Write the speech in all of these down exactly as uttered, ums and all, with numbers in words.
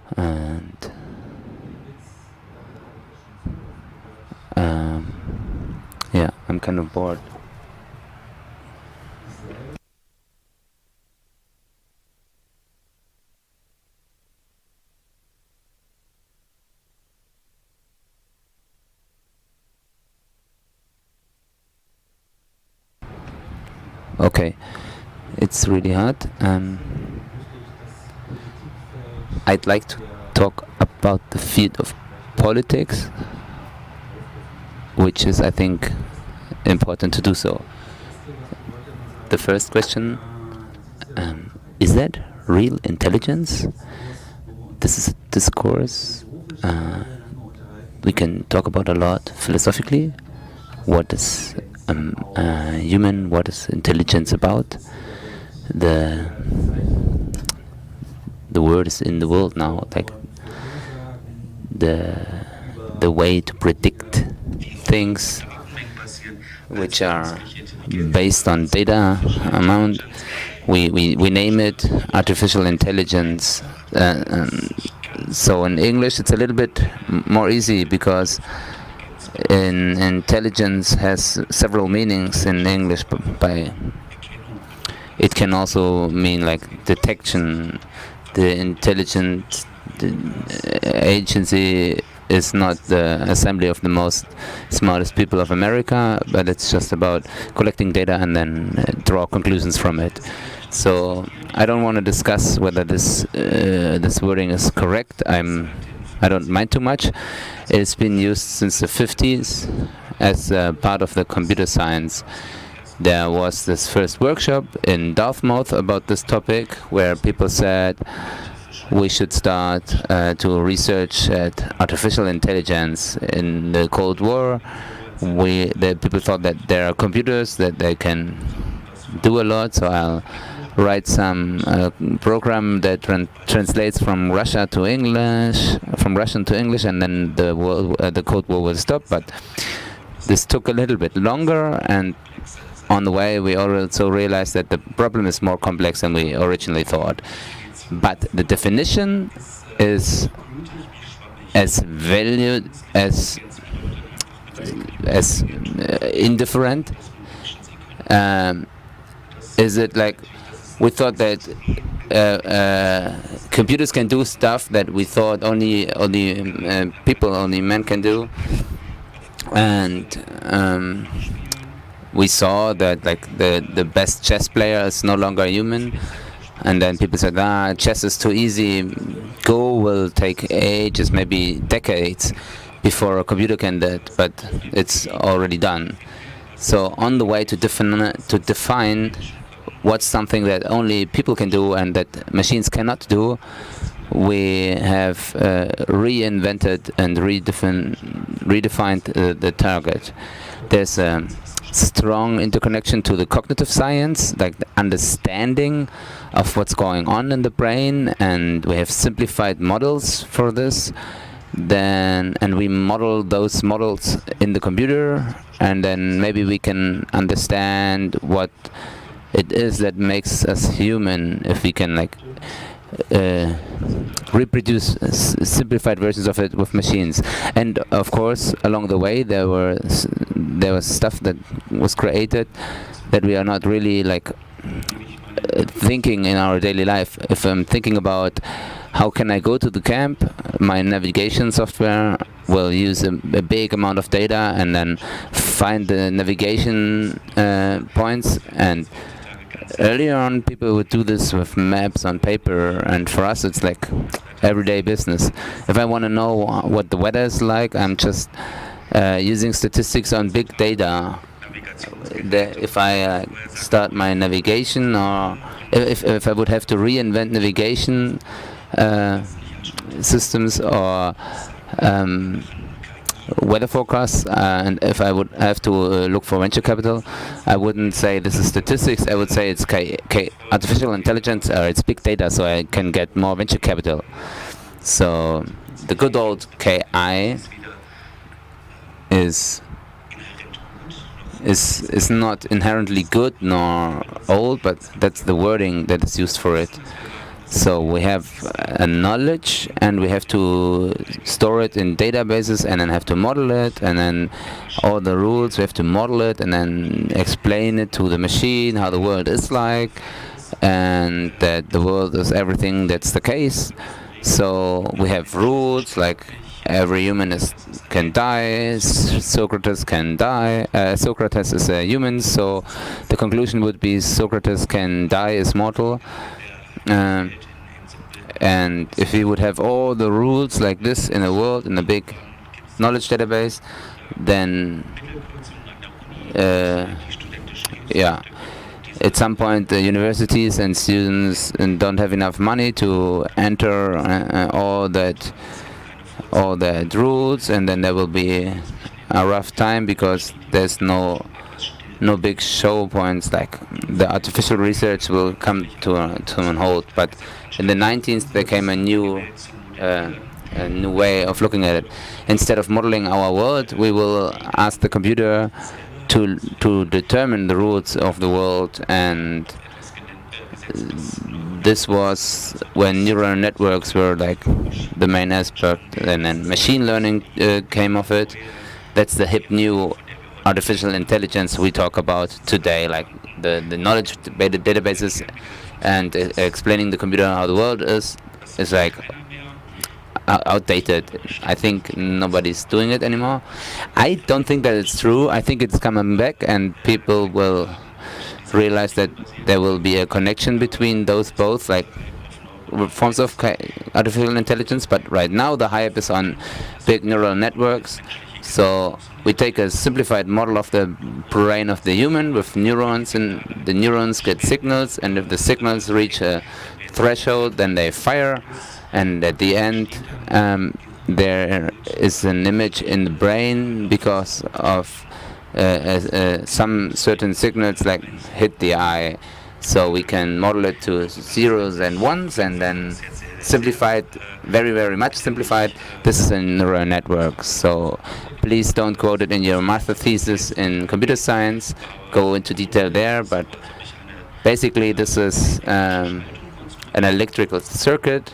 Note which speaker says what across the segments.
Speaker 1: and um, yeah, I'm kind of bored. Okay, it's really hard. Um, I'd like to talk about the field of politics, which is, I think, important to do so. The first question, um, is that real intelligence? This is a discourse uh, we can talk about a lot philosophically. What is um, uh, human? What is intelligence about? The the word is in the world now, like the the way to predict things which are based on data amount. We, we, we name it artificial intelligence. Uh, um, so in English it's a little bit m- more easy because in intelligence has several meanings in English. b- By it can also mean like detection. The intelligent the, uh, agency is not the assembly of the most smartest people of America, but it's just about collecting data and then uh, draw conclusions from it. So I don't want to discuss whether this uh, this wording is correct. I'm I don't mind too much. It's been used since the fifties as uh, part of the computer science. There was this first workshop in Dartmouth about this topic where people said we should start uh, to research at artificial intelligence. In the Cold War, we the people thought that there are computers that they can do a lot, so I'll write some uh, program that tran- translates from Russia to English, from Russian to English, and then the world, uh, the Cold War will stop. But this took a little bit longer, and on the way we also realized that the problem is more complex than we originally thought. But the definition is as valued as as uh, indifferent. Um, is it like we thought that uh, uh, computers can do stuff that we thought only only um, uh, people, only men can do, and um, we saw that like the the best chess player is no longer human, and then people said, ah, chess is too easy. Go will take ages, maybe decades, before a computer can do it, but it's already done. So on the way to define to define what's something that only people can do and that machines cannot do, we have uh, reinvented and redefin- redefined uh, the target. There's a strong interconnection to the cognitive science, like the understanding of what's going on in the brain, and we have simplified models for this. Then, and we model those models in the computer, and then maybe we can understand what it is that makes us human if we can like uh, reproduce s- simplified versions of it with machines. And of course, along the way, there were s- there was stuff that was created that we are not really like uh, thinking in our daily life. If I'm thinking about how can I go to the camp, my navigation software will use a, a big amount of data and then find the navigation uh, points. And earlier on, people would do this with maps on paper, and for us, it's like everyday business. If I want to know uh, what the weather is like, I'm just uh, using statistics on big data. The, if I uh, start my navigation, or if, if I would have to reinvent navigation uh, systems or um, weather forecasts, uh, and if I would have to uh, look for venture capital, I wouldn't say this is statistics. I would say it's K, K, artificial intelligence, or it's big data, so I can get more venture capital. So the good old K I is is is not inherently good nor old, but that's the wording that is used for it. So we have a knowledge, and we have to store it in databases, and then have to model it, and then all the rules we have to model it, and then explain it to the machine how the world is like, and that the world is everything that's the case. So we have rules like every human is can die. S- Socrates can die. Uh, Socrates is a human, so the conclusion would be Socrates can die, is mortal. Um, and if we would have all the rules like this in a world, in a big knowledge database, then uh, yeah, at some point the universities and students uh, don't have enough money to enter uh, all that all that rules, and then there will be a rough time because there's no no big show points, like the artificial research will come to a, to an halt. But in the nineteenth there came a new uh, a new way of looking at it. Instead of modeling our world, we will ask the computer to to determine the rules of the world, and this was when neural networks were like the main aspect, and then machine learning uh, came of it. That's the hip new artificial intelligence we talk about today, like the, the knowledge data databases, and uh, explaining the computer how the world is is like o- outdated. I think nobody's doing it anymore. I don't think that it's true. I think it's coming back, and people will realize that there will be a connection between those both, like forms of ca- artificial intelligence. But right now the hype is on big neural networks. So we take a simplified model of the brain of the human with neurons, and the neurons get signals, and if the signals reach a threshold, then they fire, and at the end um, there is an image in the brain because of uh, uh, uh, some certain signals like hit the eye. So we can model it to zeros and ones, and then simplified, very very much simplified. This is a neural network. So please don't quote it in your master thesis in computer science. Go into detail there, but basically this is um, an electrical circuit,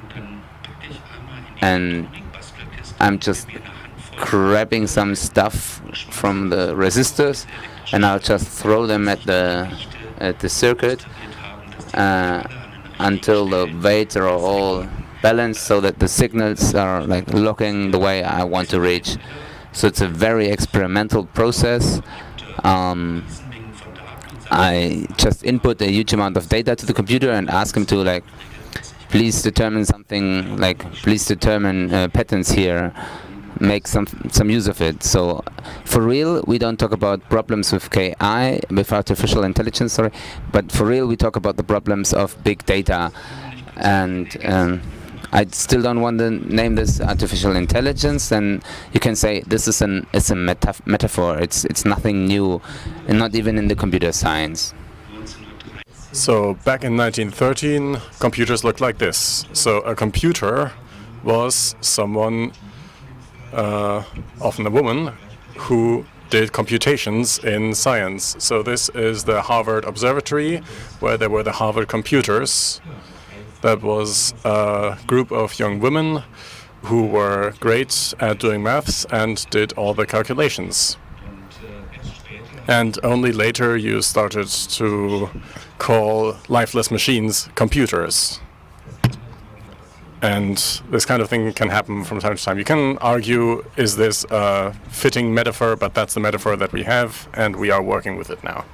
Speaker 1: and I'm just grabbing some stuff from the resistors, and I'll just throw them at the at the circuit uh, until the weights are all balanced, so that the signals are like looking the way I want to reach. So it's a very experimental process. Um, I just input a huge amount of data to the computer and ask him to like, please determine something, like please determine uh, patterns here, make some some use of it. So for real, we don't talk about problems with K I, with artificial intelligence, sorry, but for real we talk about the problems of big data. And um, I still don't want to name this artificial intelligence, and you can say this is an it's a metaf- metaphor. It's it's nothing new, and not even in the computer science.
Speaker 2: So back in nineteen thirteen, computers looked like this. So a computer was someone, uh, often a woman, who did computations in science. So this is the Harvard Observatory, where there were the Harvard computers. That was a group of young women who were great at doing maths and did all the calculations. And only later you started to call lifeless machines computers. And this kind of thing can happen from time to time. You can argue, is this a fitting metaphor? But that's the metaphor that we have, and we are working with it now.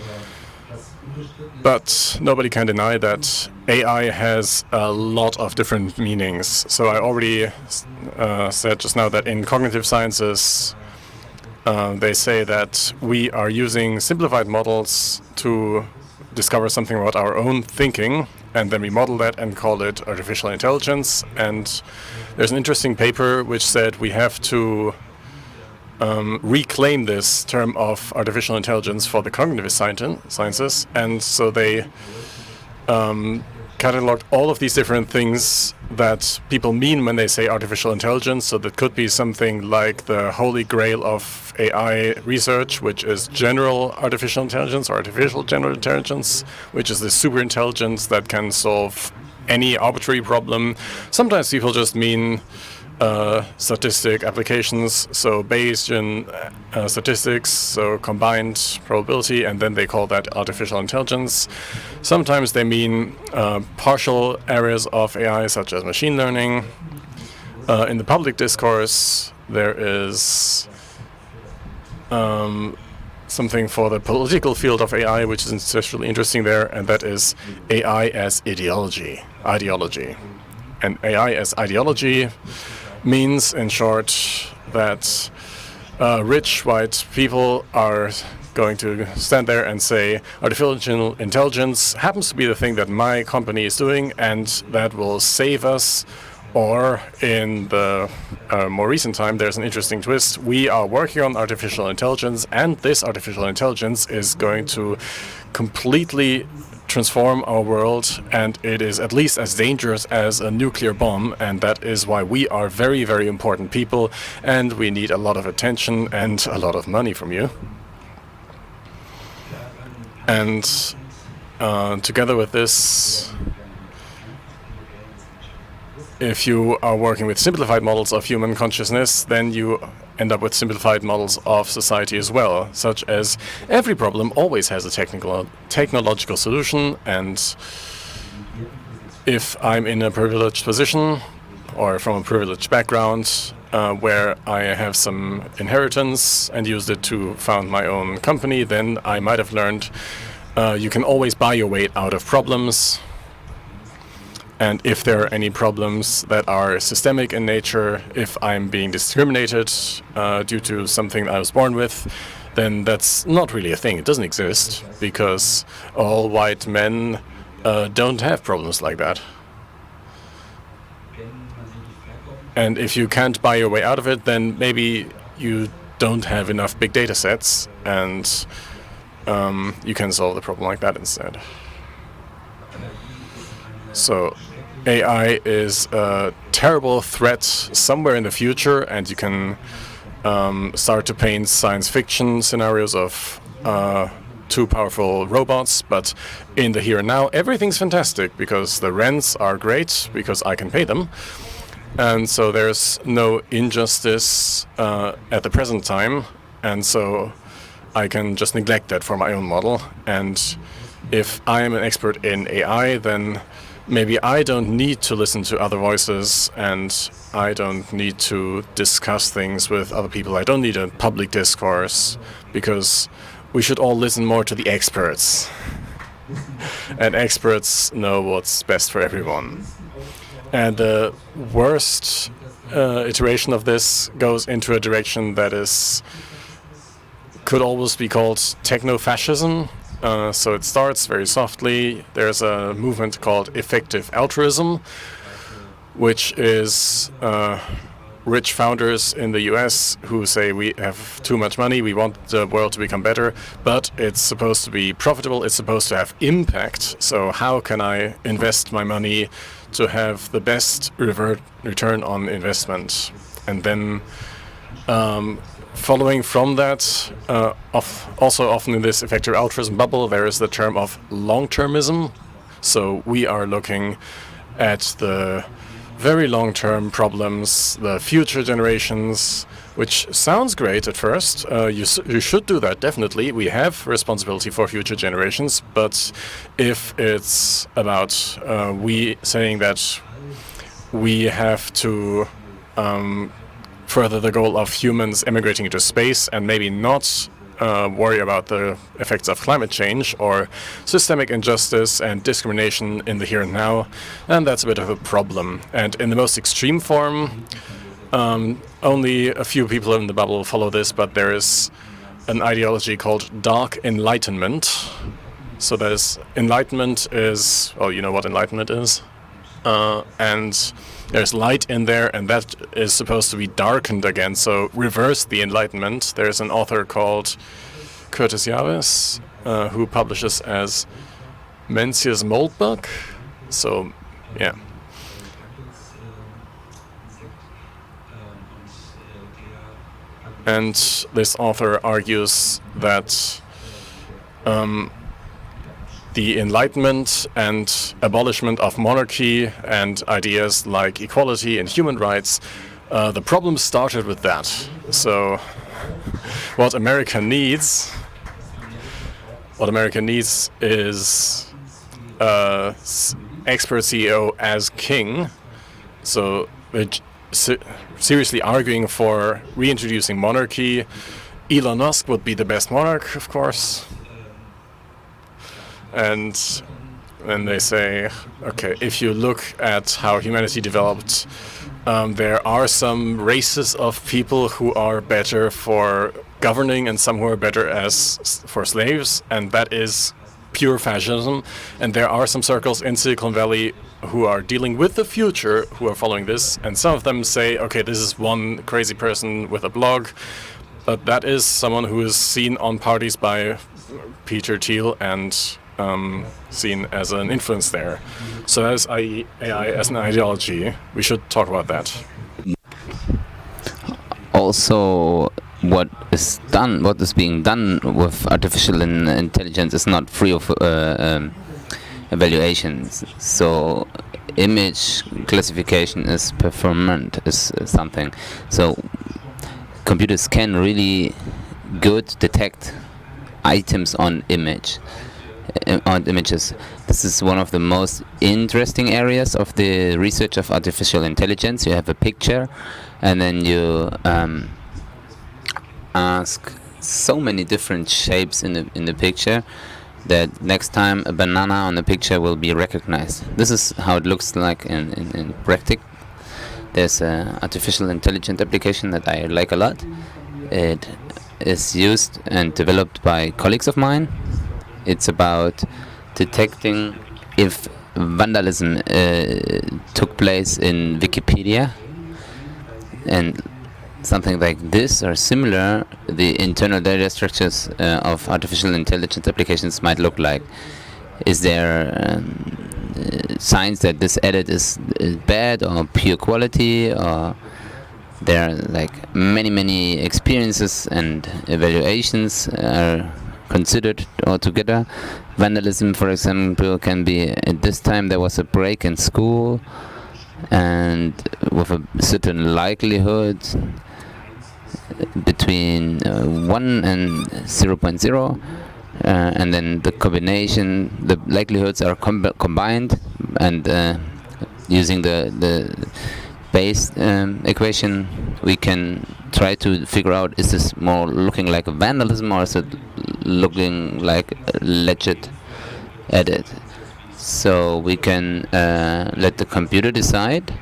Speaker 2: But nobody can deny that A I has a lot of different meanings. So I already uh, said just now that in cognitive sciences, uh, they say that we are using simplified models to discover something about our own thinking, and then we model that and call it artificial intelligence. And there's an interesting paper which said we have to um, reclaim this term of artificial intelligence for the cognitive sciences. And so they um, cataloged all of these different things that people mean when they say artificial intelligence. So that could be something like the holy grail of A I research, which is general artificial intelligence, or artificial general intelligence, which is the super intelligence that can solve any arbitrary problem. Sometimes people just mean uh, statistic applications, so Bayesian uh, statistics, so combined probability, and then they call that artificial intelligence. Sometimes they mean uh, partial areas of A I, such as machine learning. Uh, in the public discourse, there is um, something for the political field of A I, which is especially interesting there, and that is A I as ideology. Ideology. And A I as ideology means, in short, that uh, rich white people are going to stand there and say, artificial intelligence happens to be the thing that my company is doing, and that will save us. Or, in the uh, more recent time, there's an interesting twist. We are working on artificial intelligence, and this artificial intelligence is going to completely transform our world, and it is at least as dangerous as a nuclear bomb, and that is why we are very, very important people, and we need a lot of attention and a lot of money from you. And uh, together with this, if you are working with simplified models of human consciousness, then you end up with simplified models of society as well, such as every problem always has a technical, technological solution, and if I'm in a privileged position or from a privileged background uh, where I have some inheritance and used it to found my own company, then I might have learned uh, you can always buy your way out of problems. And if there are any problems that are systemic in nature, if I'm being discriminated uh, due to something I was born with, then that's not really a thing. It doesn't exist, because all white men uh, don't have problems like that. And if you can't buy your way out of it, then maybe you don't have enough big data sets, and um, you can solve the problem like that instead. So A I is a terrible threat somewhere in the future, and you can um, start to paint science fiction scenarios of uh, two powerful robots, but in the here and now, everything's fantastic because the rents are great because I can pay them. And so there's no injustice uh, at the present time, and so I can just neglect that for my own model. And if I am an expert in A I, then maybe I don't need to listen to other voices, and I don't need to discuss things with other people. I don't need a public discourse, because we should all listen more to the experts. And experts know what's best for everyone. And the worst uh, iteration of this goes into a direction that is could almost be called techno-fascism. Uh, so it starts very softly. There's a movement called effective altruism, which is uh, rich founders in the U S who say we have too much money, we want the world to become better, but it's supposed to be profitable, it's supposed to have impact. So how can I invest my money to have the best revert return on investment? And then um, following from that, uh, of also often in this effective altruism bubble, there is the term of long-termism. So we are looking at the very long-term problems, the future generations, which sounds great at first. Uh, you, s you should do that, definitely. We have responsibility for future generations, but if it's about uh, we saying that we have to um, further the goal of humans emigrating into space and maybe not uh, worry about the effects of climate change or systemic injustice and discrimination in the here and now, and that's a bit of a problem. And in the most extreme form, um, only a few people in the bubble follow this, but there is an ideology called dark enlightenment. So that is, enlightenment is, well, you know what enlightenment is, uh, and there's light in there, and that is supposed to be darkened again, so reverse the enlightenment. There's an author called Curtis Yarvis, uh, who publishes as Mencius Moldbug. So, yeah. And this author argues that um, the Enlightenment and abolishment of monarchy and ideas like equality and human rights, uh, the problem started with that. So what America needs, what America needs is uh, expert C E O as king. So which se seriously arguing for reintroducing monarchy. Elon Musk would be the best monarch, of course. And then they say, okay, if you look at how humanity developed, um, there are some races of people who are better for governing and some who are better as for slaves, and that is pure fascism. And there are some circles in Silicon Valley who are dealing with the future, who are following this, and some of them say, okay, this is one crazy person with a blog, but that is someone who is seen on parties by Peter Thiel and um, seen as an influence there. So as A I as an ideology, we should talk about that.
Speaker 1: Also, what is done, what is being done with artificial in intelligence is not free of uh, um, evaluations. So image classification is performant, is uh, something. So computers can really good detect items on image, uh, on images. This is one of the most interesting areas of the research of artificial intelligence. You have a picture, and then you um, ask so many different shapes in the in the picture that next time a banana on the picture will be recognized. This is how it looks like in in, in practice. There's an artificial intelligence application that I like a lot. It is used and developed by colleagues of mine. It's about detecting if vandalism uh, took place in Wikipedia, and something like this or similar, the internal data structures uh, of artificial intelligence applications might look like. Is there um, uh, signs that this edit is, is bad or pure quality, or there are like many many experiences and evaluations are considered altogether. Vandalism, for example, can be at this time there was a break in school, and with a certain likelihood between uh, one and zero point zero, uh, and then the combination, the likelihoods are com combined, and uh, using the the base um, equation, we can try to figure out, is this more looking like a vandalism or is it looking like a legit edit? So we can uh, let the computer decide.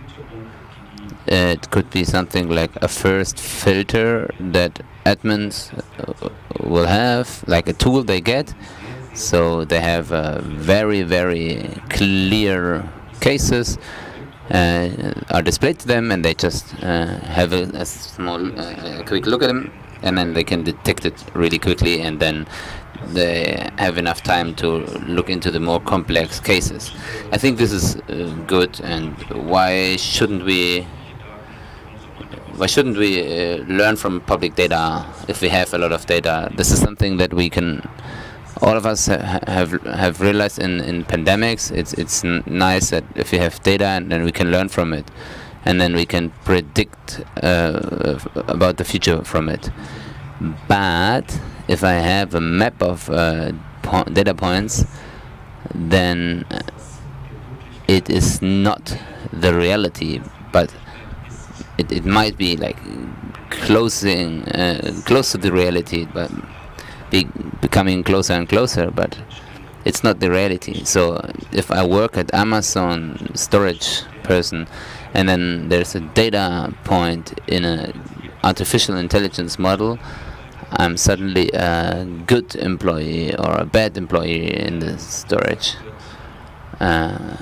Speaker 1: It could be something like a first filter that admins uh, will have, like a tool they get. So they have uh, very, very clear cases uh, are displayed to them, and they just uh, have a, a small, uh, a quick look at them, and then they can detect it really quickly, and then they have enough time to look into the more complex cases. I think this is uh, good, and why shouldn't we why shouldn't we uh, learn from public data if we have a lot of data? This is something that we can, all of us ha have have realized in in pandemics. It's it's n nice that if we have data, and then we can learn from it, and then we can predict uh, about the future from it. But if I have a map of uh, po data points, then it is not the reality, but it, it might be like closing uh, close to the reality, but be becoming closer and closer, but it's not the reality. So if I work at Amazon storage person, and then there's a data point in a artificial intelligence model, I'm suddenly a good employee or a bad employee in the storage. Uh,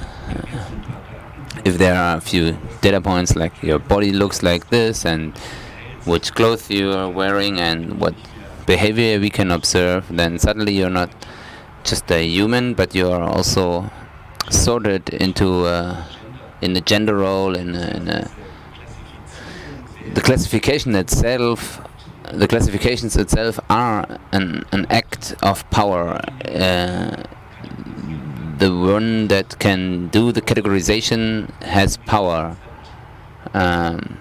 Speaker 1: if there are a few data points, like your body looks like this, and which clothes you are wearing, and what behavior we can observe, then suddenly you're not just a human, but you are also sorted into uh, in the gender role, in, a, in a the classification itself. The classifications itself are an, an act of power. Uh, the one that can do the categorization has power. Um,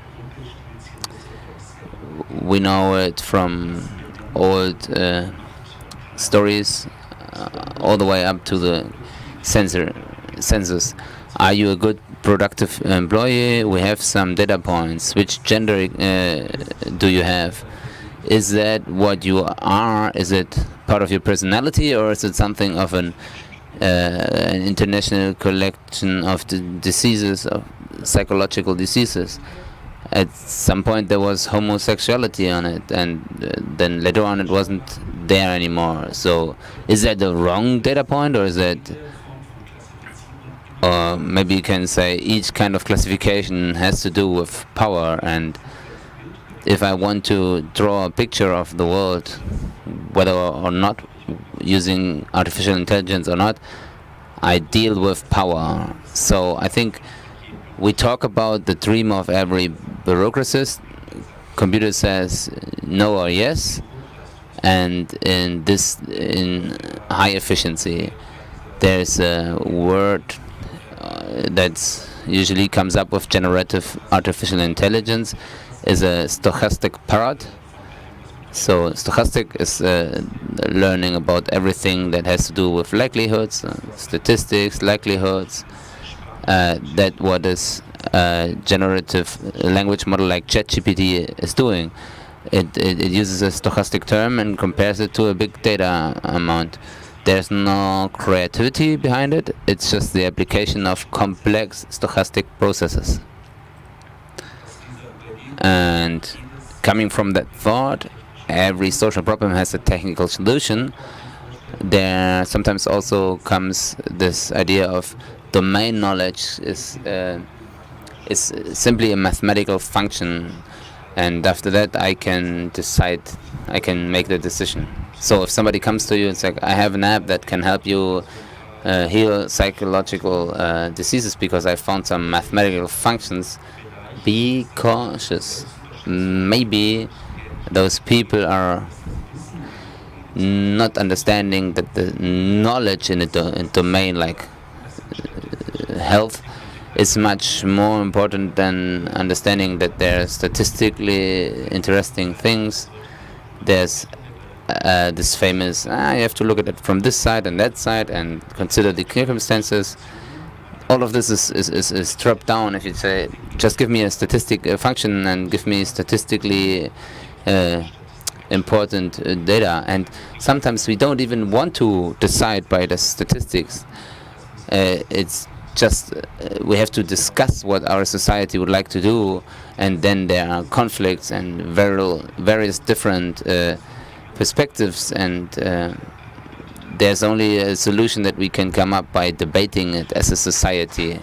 Speaker 1: we know it from old uh, stories, uh, all the way up to the censor, census. Are you a good productive employee? We have some data points. Which gender uh, do you have? Is that what you are? Is it part of your personality, or is it something of an, uh, an international collection of the diseases, of psychological diseases? At some point there was homosexuality on it, and uh, then later on it wasn't there anymore. So is that the wrong data point, or is that, or maybe you can say each kind of classification has to do with power, and if I want to draw a picture of the world, whether or not using artificial intelligence or not, I deal with power. So I think we talk about the dream of every bureaucratist. Computer says no or yes, and in this, in high efficiency, there's a word uh, that's usually comes up with generative artificial intelligence, is a stochastic parrot. So stochastic is uh, learning about everything that has to do with likelihoods, uh, statistics, likelihoods. Uh, that what is a generative language model like ChatGPT is doing. It, it, it uses a stochastic term and compares it to a big data amount. There's no creativity behind it. It's just the application of complex stochastic processes. And coming from that thought, every social problem has a technical solution. There sometimes also comes this idea of domain knowledge is uh, is simply a mathematical function, and after that I can decide, I can make the decision. So if somebody comes to you and says, I have an app that can help you uh, heal psychological uh, diseases because I found some mathematical functions, be cautious. Maybe those people are not understanding that the knowledge in a, do in domain like uh, health is much more important than understanding that there are statistically interesting things. There's uh, this famous, ah, you have to look at it from this side and that side and consider the circumstances. All of this is, is, is, is stripped down if you say, just give me a statistic uh, function and give me statistically uh, important uh, data. And sometimes we don't even want to decide by the statistics. Uh, it's just uh, we have to discuss what our society would like to do, and then there are conflicts and very, various different uh, perspectives, and uh, there's only a solution that we can come up by debating it as a society.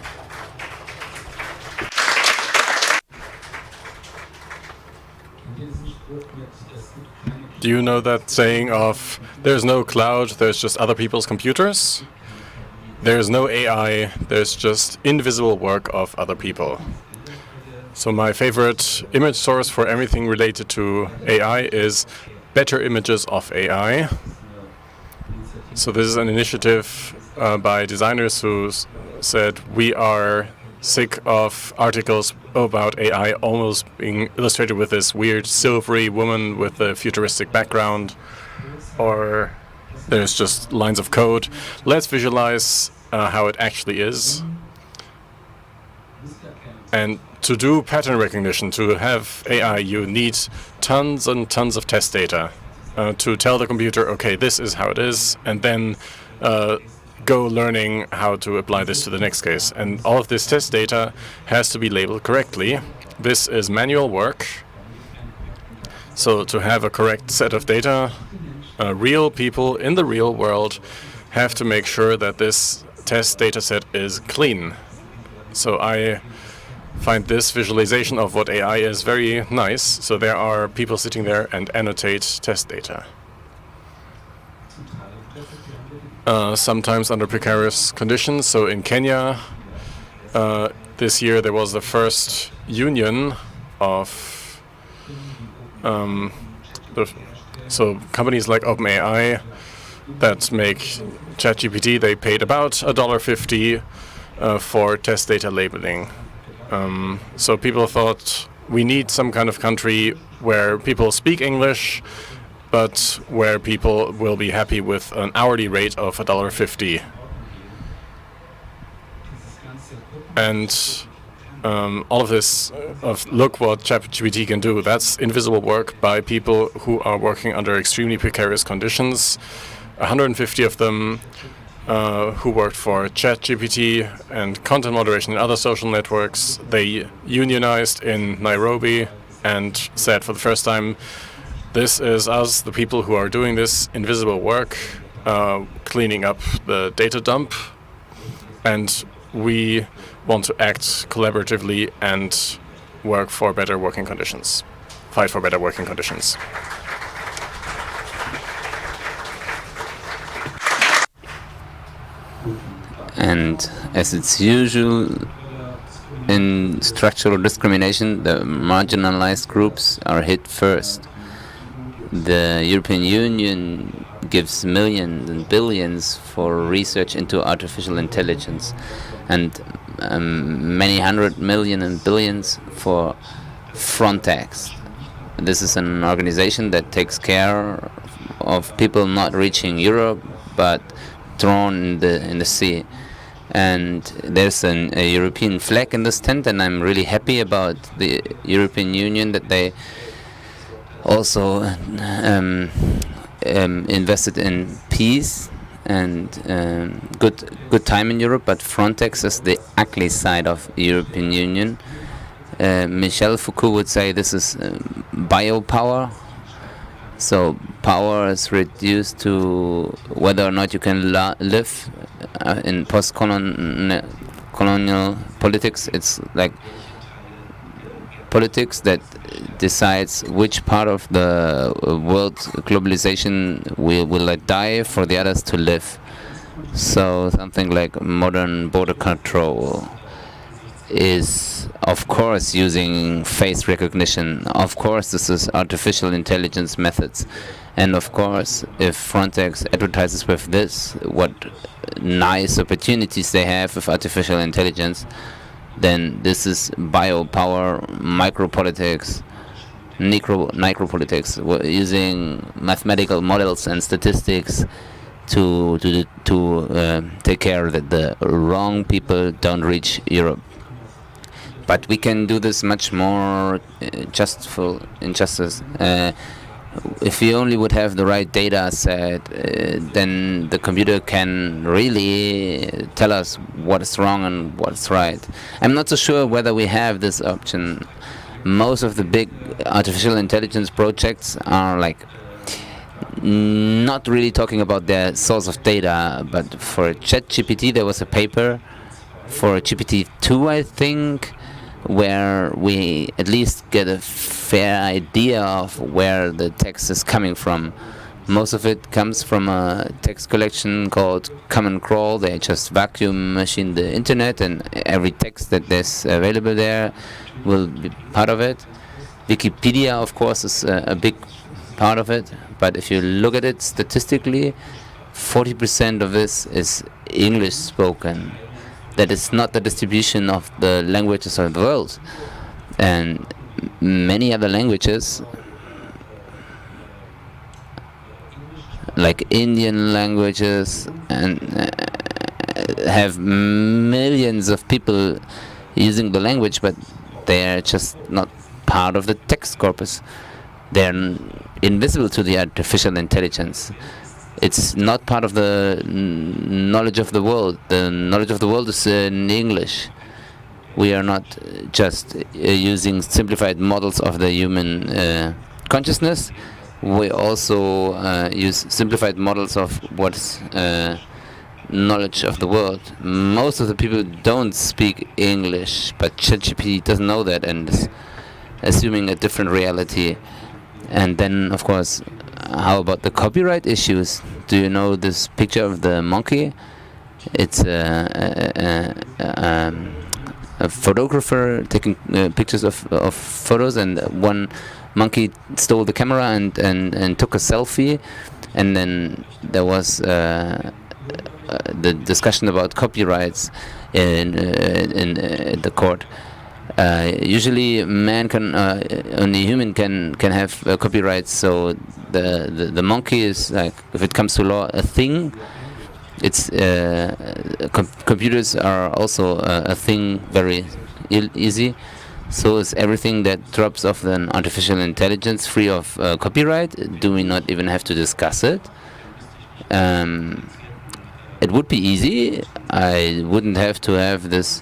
Speaker 2: Do you know that saying of, there's no cloud, there's just other people's computers? There's no A I, there's just invisible work of other people. So my favorite image source for everything related to A I is Better Images of A I. So this is an initiative uh, by designers who s said, we are sick of articles about A I almost being illustrated with this weird silvery woman with a futuristic background, or there's just lines of code. Let's visualize uh, how it actually is. And to do pattern recognition, to have A I, you need tons and tons of test data uh, to tell the computer, okay, this is how it is, and then uh, go learning how to apply this to the next case. And all of this test data has to be labeled correctly. This is manual work. So to have a correct set of data, uh, real people in the real world have to make sure that this test data set is clean. So I find this visualization of what A I is very nice. So there are people sitting there and annotate test data. Uh, sometimes under precarious conditions. So in Kenya, uh, this year there was the first union of um, the, so companies like OpenAI that make ChatGPT, they paid about a dollar fifty uh, for test data labeling. Um, so people thought we need some kind of country where people speak English, but where people will be happy with an hourly rate of a dollar fifty. And um, all of this of look what ChatGPT can do, that's invisible work by people who are working under extremely precarious conditions. one hundred fifty of them uh, who worked for ChatGPT and content moderation and other social networks. They unionized in Nairobi and said for the first time, this is us, the people who are doing this invisible work, uh, cleaning up the data dump, and we want to act collaboratively and work for better working conditions, fight for better working conditions.
Speaker 1: And as it's usual in structural discrimination, the marginalized groups are hit first. The European Union gives millions and billions for research into artificial intelligence, and um, many hundred million and billions for Frontex. This is an organization that takes care of people not reaching Europe but thrown in the in the sea. And there's an, a European flag in this tent, and I'm really happy about the European Union that they also um, um, invested in peace and um, good good time in Europe. But Frontex is the ugly side of the European Union. Uh, Michel Foucault would say this is um, biopower. So power is reduced to whether or not you can la- live uh, in post-colonial colonial politics. It's like politics that decides which part of the world globalization will, will let die for the others to live. So something like modern border control is of course using face recognition. Of course this is artificial intelligence methods. And of course if Frontex advertises with this, what nice opportunities they have with artificial intelligence, then this is biopower, micropolitics, necro, necropolitics, using mathematical models and statistics to to to uh, take care that the wrong people don't reach Europe. But we can do this much more uh, justful injustice. Uh, if we only would have the right data set, uh, then the computer can really tell us what is wrong and what's right. I'm not so sure whether we have this option. Most of the big artificial intelligence projects are like not really talking about their source of data, but for ChatGPT there was a paper for G P T two, I think, where we at least get a fair idea of where the text is coming from. Most of it comes from a text collection called Common Crawl. They just vacuum machine the internet, and every text that is available there will be part of it. Wikipedia, of course, is a, a big part of it, but if you look at it statistically, forty percent of this is English spoken. That is not the distribution of the languages of the world. And many other languages, like Indian languages, and uh, have millions of people using the language, but they are just not part of the text corpus. They are invisible to the artificial intelligence. It's not part of the n- knowledge of the world. The knowledge of the world is uh, in English. We are not just uh, using simplified models of the human uh, consciousness. We also uh, use simplified models of what's uh, knowledge of the world. Most of the people don't speak English, but ChatGPT doesn't know that and is assuming a different reality. And then, of course, how about the copyright issues? Do you know this picture of the monkey? It's a, a, a, a, um, a photographer taking uh, pictures of of photos, and one monkey stole the camera and and and took a selfie, and then there was uh, uh, the discussion about copyrights in uh, in uh, the court. Uh, usually, man can uh, only human can can have uh, copyrights. So the, the the monkey is, like, if it comes to law, a thing. It's uh, com computers are also uh, a thing, very e easy. So is everything that drops off an artificial intelligence free of uh, copyright? Do we not even have to discuss it? Um, it would be easy. I wouldn't have to have this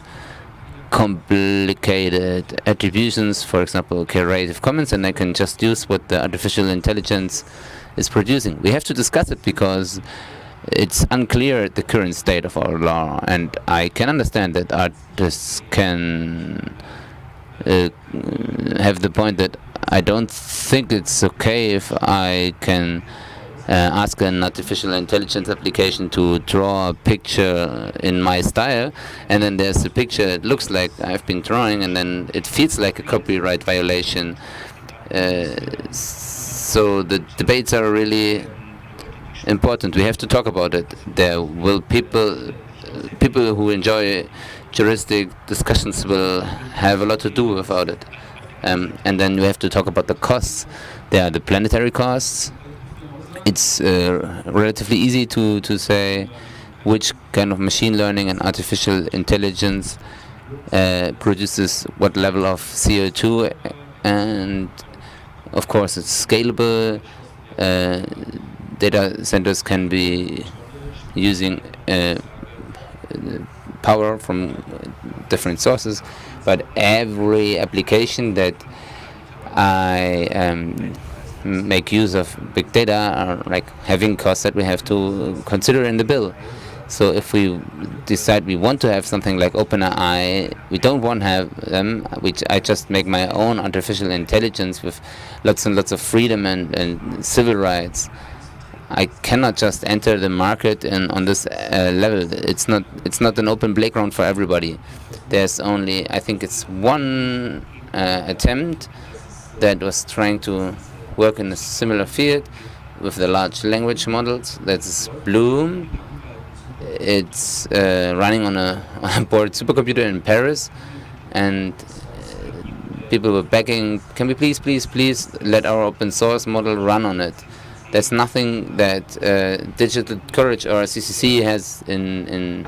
Speaker 1: complicated attributions, for example, Creative Commons, and I can just use what the artificial intelligence is producing. We have to discuss it because it's unclear the current state of our law, and I can understand that artists can uh, have the point that I don't think it's okay if I can uh, ask an artificial intelligence application to draw a picture in my style, and then there's a picture that looks like I've been drawing, and then it feels like a copyright violation. Uh, so the debates are really important. We have to talk about it. There will people, people who enjoy juristic discussions will have a lot to do about it. Um, and then we have to talk about the costs. There are the planetary costs. It's uh, relatively easy to, to say which kind of machine learning and artificial intelligence uh, produces what level of C O two, and of course it's scalable. Uh, data centers can be using uh, power from different sources, but every application that I um, make use of big data are like having costs that we have to consider in the bill. So if we decide we want to have something like OpenAI, we don't want to have them, which I just make my own artificial intelligence with lots and lots of freedom and, and civil rights. I cannot just enter the market and on this uh, level. It's not it's not an open playground for everybody. There's only, I think it's one uh, attempt that was trying to work in a similar field with the large language models. That's Bloom. It's uh, running on a, on a board supercomputer in Paris, and uh, people were begging, can we please, please, please let our open source model run on it. There's nothing that uh, Digital Courage or C C C has in, in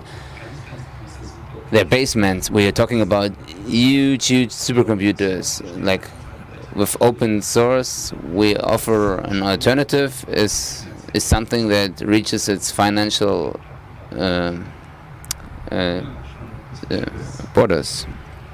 Speaker 1: their basements. We are talking about huge, huge supercomputers. Like with open source, we offer an alternative. Is is something that reaches its financial uh, uh, uh, borders.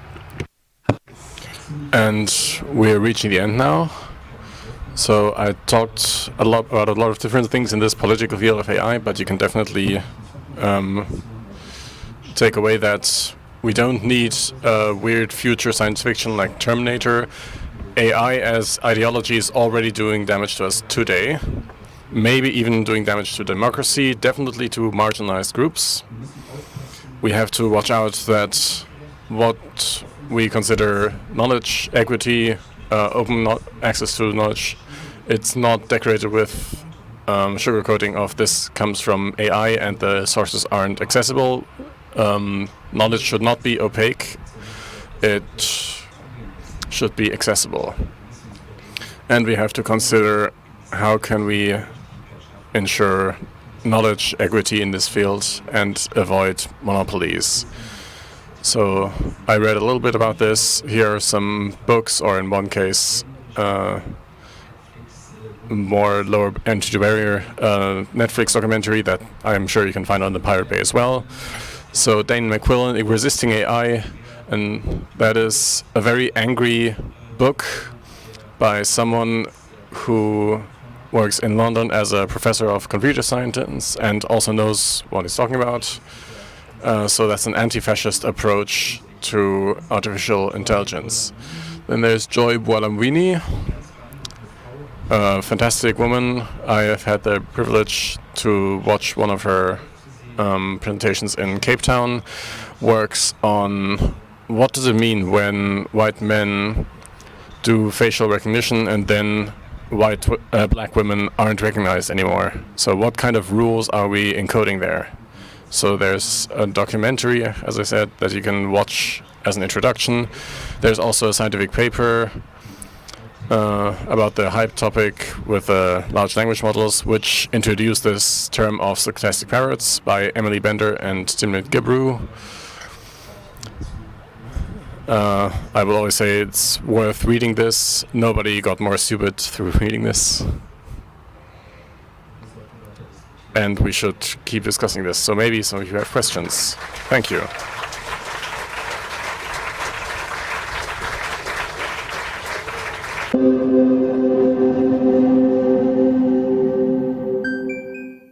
Speaker 2: And we're reaching the end now. So I talked a lot about a lot of different things in this political field of A I, but you can definitely um, take away that we don't need a weird future science fiction like Terminator. A I as ideology is already doing damage to us today, maybe even doing damage to democracy, definitely to marginalized groups. We have to watch out that what we consider knowledge, equity, uh, open no access to knowledge, it's not decorated with um, sugarcoating of this comes from A I and the sources aren't accessible. Um, knowledge should not be opaque. It should be accessible. And we have to consider how can we ensure knowledge equity in this field and avoid monopolies. So I read a little bit about this. Here are some books, or in one case, uh, more lower entry barrier uh, Netflix documentary that I'm sure you can find on the Pirate Bay as well. So Dane McQuillan, Resisting A I, and that is a very angry book by someone who works in London as a professor of computer science and also knows what he's talking about. Uh, so that's an anti-fascist approach to artificial intelligence. Then there's Joy Buolamwini, a fantastic woman. I have had the privilege to watch one of her um, presentations in Cape Town. Works on what does it mean when white men do facial recognition and then white uh, black women aren't recognized anymore? So what kind of rules are we encoding there? So there's a documentary, as I said, that you can watch as an introduction. There's also a scientific paper uh, about the hype topic with uh, large language models, which introduced this term of stochastic parrots by Emily Bender and Timnit Gebru. Uh, I will always say it's worth reading this. Nobody got more stupid through reading this. And we should keep discussing this. So maybe some of you have questions. Thank you.